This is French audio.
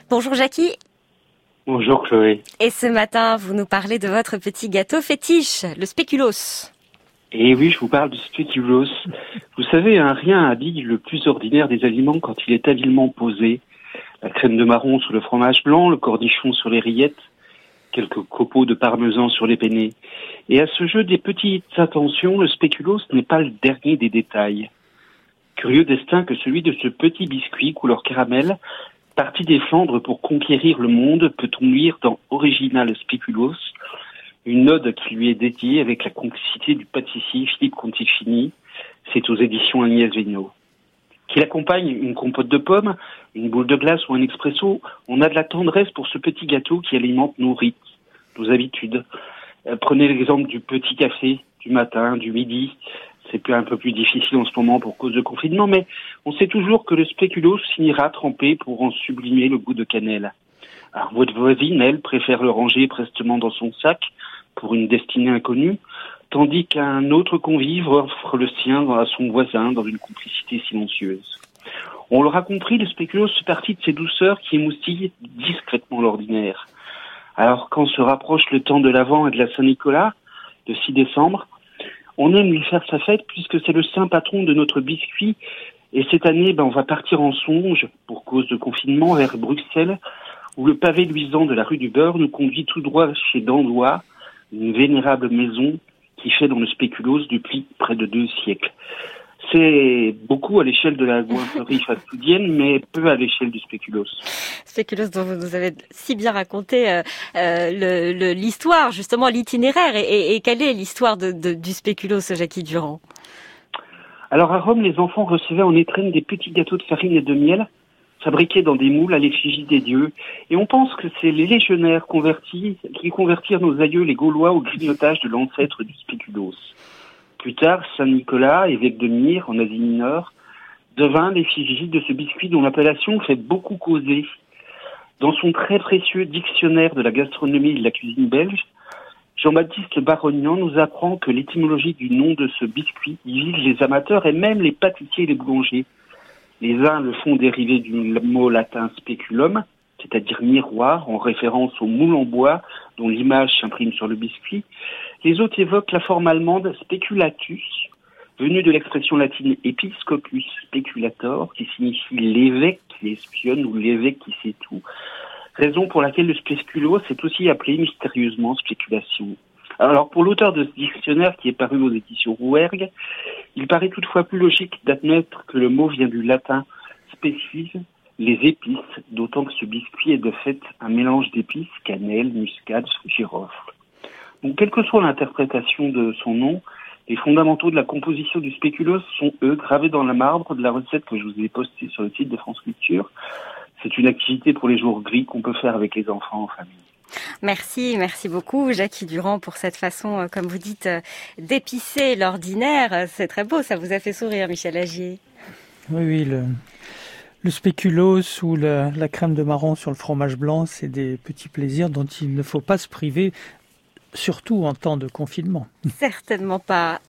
Bonjour Jackie. Bonjour Chloé. Et ce matin, vous nous parlez de votre petit gâteau fétiche, le spéculoos. Et oui, je vous parle du spéculoos. Vous savez, rien habille le plus ordinaire des aliments quand il est habilement posé. La crème de marron sur le fromage blanc, le cornichon sur les rillettes, quelques copeaux de parmesan sur les penne. Et à ce jeu des petites attentions, le spéculoos n'est pas le dernier des détails. Curieux destin que celui de ce petit biscuit couleur caramel, parti des Flandres pour conquérir le monde, peut-on lire dans Original Spéculoos, une ode qui lui est dédiée avec la complicité du pâtissier Philippe Conticini. C'est aux éditions Agnès Vigneault. Qu'il accompagne une compote de pommes, une boule de glace ou un expresso, on a de la tendresse pour ce petit gâteau qui alimente nos rites, nos habitudes. Prenez l'exemple du petit café, du matin, du midi. C'est un peu plus difficile en ce moment pour cause de confinement, mais on sait toujours que le spéculoos finira trempé pour en sublimer le goût de cannelle. Alors votre voisine, elle, préfère le ranger prestement dans son sac pour une destinée inconnue, tandis qu'un autre convive offre le sien à son voisin dans une complicité silencieuse. On l'aura compris, le spéculoos fait partie de ces douceurs qui émoustillent discrètement l'ordinaire. Alors quand se rapproche le temps de l'Avent et de la Saint-Nicolas, le 6 décembre, on aime lui faire sa fête puisque c'est le saint patron de notre biscuit. Et cette année, on va partir en songe, pour cause de confinement, vers Bruxelles, où le pavé luisant de la rue du Beurre nous conduit tout droit chez Dandois, une vénérable maison qui fait dans le spéculoos depuis près de 2 siècles. C'est beaucoup à l'échelle de la goinfrerie fast-foodienne, mais peu à l'échelle du spéculoos. Spéculoos dont vous nous avez si bien raconté l'histoire, justement l'itinéraire. Et quelle est l'histoire du spéculoos, Jackie Durand? Alors à Rome, les enfants recevaient en étrenne des petits gâteaux de farine et de miel, fabriqués dans des moules à l'effigie des dieux. Et on pense que c'est les légionnaires qui convertirent nos aïeux les Gaulois au grignotage de l'ancêtre du spéculoos. Plus tard, Saint Nicolas, évêque de Myre, en Asie mineure, devint l'effigie de ce biscuit dont l'appellation fait beaucoup causer. Dans son très précieux dictionnaire de la gastronomie et de la cuisine belge, Jean-Baptiste Barognan nous apprend que l'étymologie du nom de ce biscuit vise les amateurs et même les pâtissiers et les boulangers. Les uns le font dériver du mot latin speculum, c'est-à-dire miroir, en référence au moule en bois dont l'image s'imprime sur le biscuit. Les autres évoquent la forme allemande speculatus, venue de l'expression latine episcopus speculator, qui signifie l'évêque qui espionne ou l'évêque qui sait tout. Raison pour laquelle le spéculoos est aussi appelé mystérieusement spéculation. Alors pour l'auteur de ce dictionnaire qui est paru aux éditions Rouergue, il paraît toutefois plus logique d'admettre que le mot vient du latin species, les épices, d'autant que ce biscuit est de fait un mélange d'épices, cannelle, muscade, girofle. Donc quelle que soit l'interprétation de son nom, les fondamentaux de la composition du spéculoos sont, eux, gravés dans le marbre de la recette que je vous ai postée sur le site de France Culture. C'est une activité pour les jours gris qu'on peut faire avec les enfants en famille. Merci beaucoup Jackie Durand pour cette façon, comme vous dites, d'épicer l'ordinaire. C'est très beau, ça vous a fait sourire, Michel Agier. Oui, le spéculoos ou la crème de marron sur le fromage blanc, c'est des petits plaisirs dont il ne faut pas se priver, surtout en temps de confinement. Certainement pas.